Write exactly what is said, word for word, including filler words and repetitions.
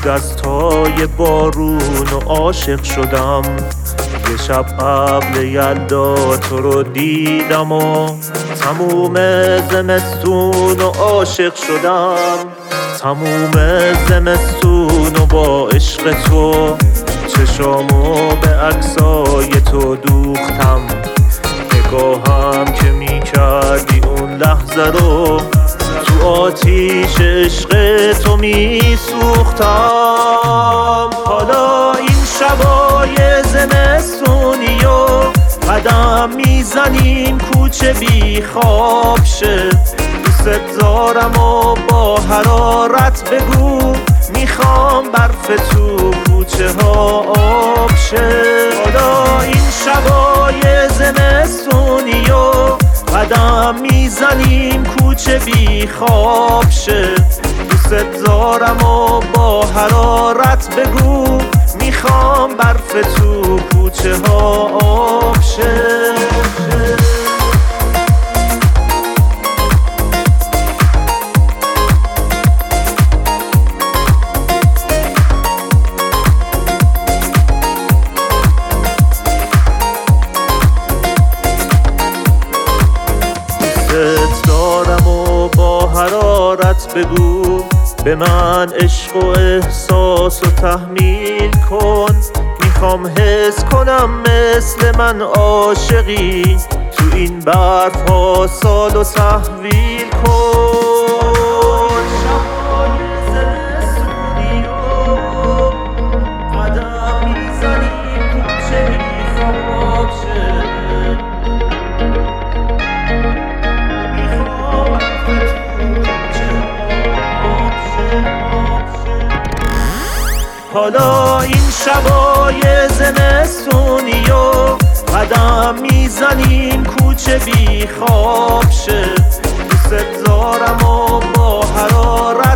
دستای بارون و عاشق شدم. یه شب قبل یلدا تو رو دیدم و تموم زمستون و عاشق شدم. تموم زمستون و با عشق تو چشامو به عکسای تو دوختم. نگاهم که می کردی اون لحظه رو تو آتیش عشق تو می سوختم. حالا این شبای زمستونی و قدم میزنیم کوچه بی خواب شه. دوست دارم و با حرارت بگو میخوام برف تو کوچه ها آب شه. حالا این شبای زمستونی و قدم میزنیم کوچه بی خواب شه. دوست دارم و با حرارت بگو میخوام برف تو کوچه ها آب شه. دوست دارم و با حرارت بگو به من عشق و احساس و تحمیل کن. میخوام حس کنم مثل من عاشقی تو این برف ها سال و تحویل کن. شبای زمستونی و قدم میزنیم کوچه بی خواب شه. حالا این شبای زمستونی و قدم میزنیم کوچه بی خواب شه. دوست دارم و با حرارت